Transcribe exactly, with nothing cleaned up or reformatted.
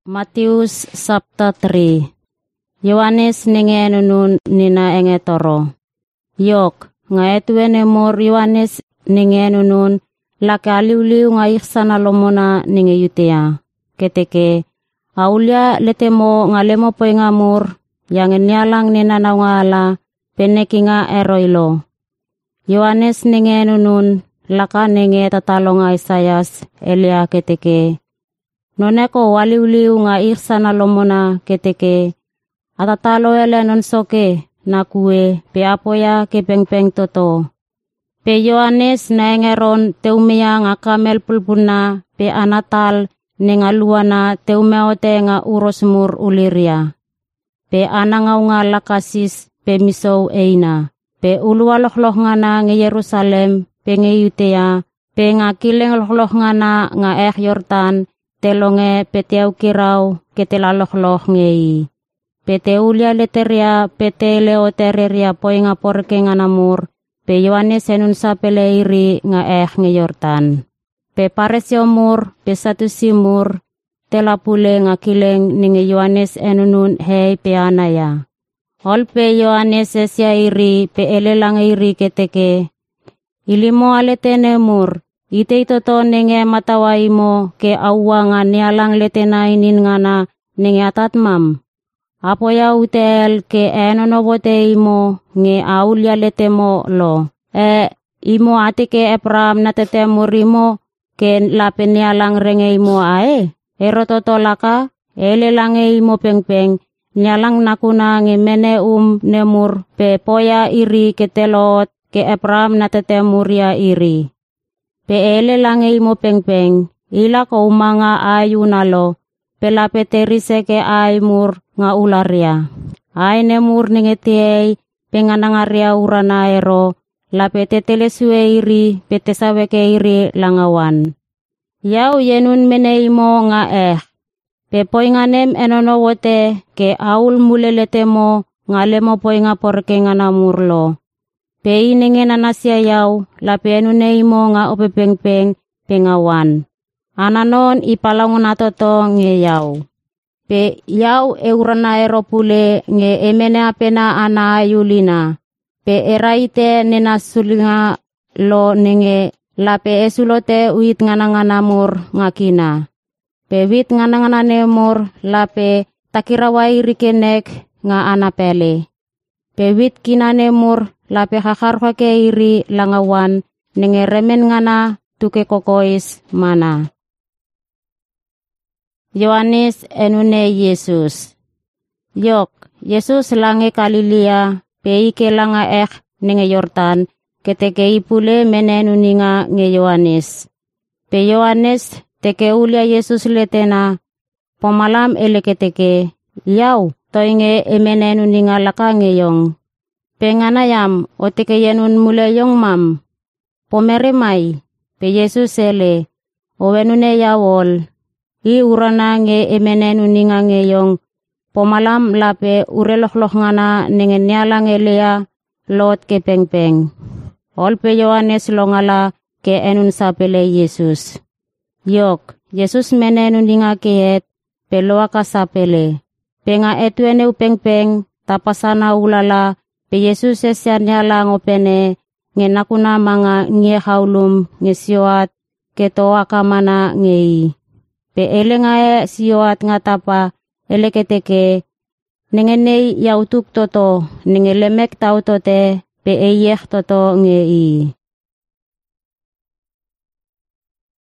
Matius sabta three. Yohanes ninge nunun nina enge toro. Yok, nga etuene mor Yohanes ninge nunun laka liuliu nga iksana lomona ninge yutea. Keteke, aulia letemo nga lemo poy nga mur, yang nyalang nina na nga ala, peneki nga eroilo. Yohanes ninge nunun laka ninge tatalo nga Isayas, Elia keteke. Noneko waliuliu nga iksana lomona keteke. Atatalo ele non soke na kue pe apoya ke peng-peng toto. Pe Yohanes na engeron teumea nga kamel pulpuna pe anatal nenga luana teumeote nga urosmur uliria. Pe anangaw nga lakasis pe misow eina. Pe uluwalokloh nga na nge Yerusalem pe nge Yutea pe nga kileng lokloh nga na nga eh Yordan telonge peteau kiraw ketelalokloh ngei. Pete ulia leteria pete leotereria poi nga porke nga namur pe Yohanes enun sa peleiri nga eh nge Yordan. Pe paresyo mur pe satu simur telapule nga kileng ninge Yohanes enunun hei pe anaya. Ol pe Yohanes esya iri pe elelang iri keteke. Ilimo aletene mur. Ite itoto nenge matawai mo ke awa nga nialang letenainin nga na nenge atatmam. Apo ya utel ke enonobote imo nge aulia letemo lo. E imo ate ke Epram na tetemur imo ke lape nialang renge imo ae. Ero toto laka ele lange imo peng-peng nialang nakuna nge mene um nemur pe poya iri ke telot ke Epram na tetemur ya iri. Pe ele lange imo peng-peng, ila ko umanga ayu nalo, pela peterise ke ay mur nga ularia. Ay ne mur ningetiay, penganangaria urana ero, la petetelesue iri, petesawe ke iri langawan. Yau yenun mene imo nga eh, pe poy nga nem enonowote ke aul mulelete mo nga lemo poy nga porke nga namurlo. Pe ininge na nasya yaw, la penune imo nga opepeng-peng pengawan. Ananon ipalangon nato to nge yaw. Pe yaw eurana eropule nge emene apena ana ayulina. Pe eraite nena sulinga lo nenge la pe esulote uit ngana-nganamur ngakina. Pe wit ngana-ngananemur la pe takirawai rikenek nga anapele. Pe wit kinanemur lape kakarwa ke iri langawan nenge remen ngana tuke kokois mana. Yohanes enune Yesus. Yok, Yesus lange Galilea pe ike langa eh nenge Yordan keteke ipule menenuninga nge Yohanes. Pe Yohanes teke ulia Yesus letena pomalam ele keteke yaw toinge emenenuninga laka ngeyong. Penganayam o teke yenun mule yong mam. Pomeremai pe Yesus ele o wenune yawol. I urana nge emenenu ninga nge yong. Pomalam lape urelokloh ngana nenge nialang elea lot ke peng-peng. Ol pe Yohanes longala ke enun sapele Yesus. Yok, Yesus menenu ninga keet pe loa ka sapele. Penga etuene upeng-peng tapasana ulala. Pe Yesus esyanya lang opene nge nakuna mga nge haulum nge siyoat ke toa kamana ngei. Pe ele nga e siyoat nga tapa ele keteke nenge nei yautuk toto nenge lemek tau tote pe eyek toto ngei.